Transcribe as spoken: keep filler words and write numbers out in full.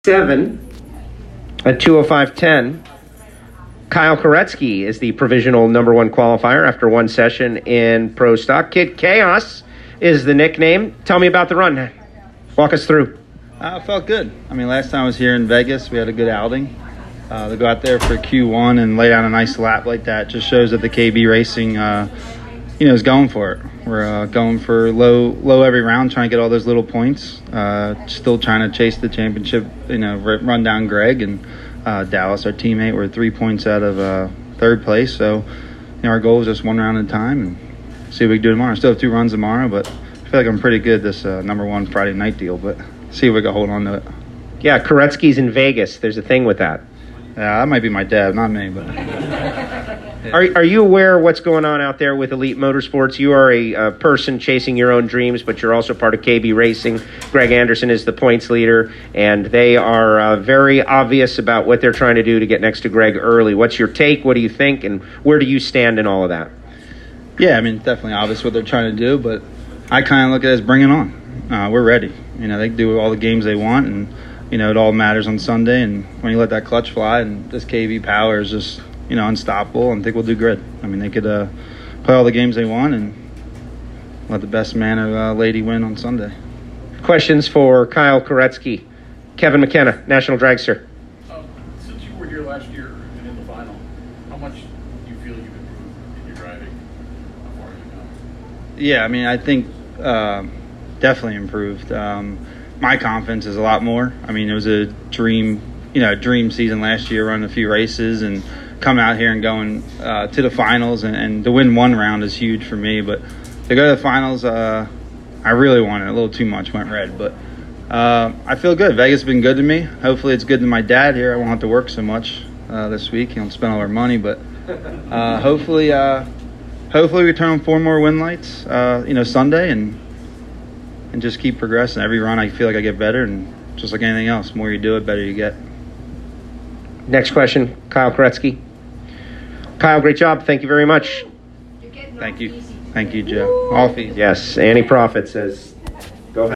Seven at two oh five ten. Kyle Koretsky is the provisional number one qualifier after one session in Pro Stock. Kid Chaos is the nickname. Tell me about the run. Walk us through. Uh, it felt good. I mean, last time I was here in Vegas, we had a good outing. Uh, to go out there for Q one and lay down a nice lap like that just shows that the K B Racing, uh, you know, is going for it. We're uh, going for low, low every round, trying to get all those little points. Uh, still trying to chase the championship. You know, run down Greg and uh, Dallas, our teammate. We're three points out of uh, third place. So, you know, our goal is just one round at a time and see what we can do tomorrow. Still have two runs tomorrow, but I feel like I'm pretty good this uh, number one Friday night deal. But see if we can hold on to it. Yeah, Koretsky's in Vegas. There's a thing with that. Yeah, that might be my dad, not me. But are are you aware of what's going on out there with Elite Motorsports? You are a, a person chasing your own dreams, but you're also part of K B Racing. Greg Anderson is the points leader, and they are uh, very obvious about what they're trying to do to get next to Greg early. What's your take? What do you think? And where do you stand in all of that? Yeah, I mean, definitely obvious what they're trying to do, but I kind of look at it as bring it on. Uh, we're ready. You know, they can do all the games they want, and you know, it all matters on Sunday, and when you let that clutch fly, and this K B power is just, you know, unstoppable, and I think we'll do great. I mean, they could uh, play all the games they want and let the best man or uh, lady win on Sunday. Questions for Kyle Koretsky. Kevin McKenna, National Dragster. Um, since you were here last year and in the final, how much do you feel you've improved in your driving? How far have you gone? Yeah, I mean, I think uh, definitely improved. Um, My confidence is a lot more. I mean, it was a dream, you know, dream season last year, running a few races and coming out here and going uh, to the finals, and, and to win one round is huge for me. But to go to the finals, uh, I really wanted it. A little too much went red, but uh, I feel good. Vegas has been good to me. Hopefully, it's good to my dad here. I won't have to work so much uh, this week. He won't spend all our money, but uh, hopefully, uh, hopefully we turn on four more win lights, uh, you know, Sunday and. and just keep progressing. Every run I feel like I get better, and just like anything else, the more you do it, better you get. Next question, Kyle Koretsky. Kyle, great job. Thank you very much. Thank you. Thank you, Joe. All fees. Yes, Annie Profit says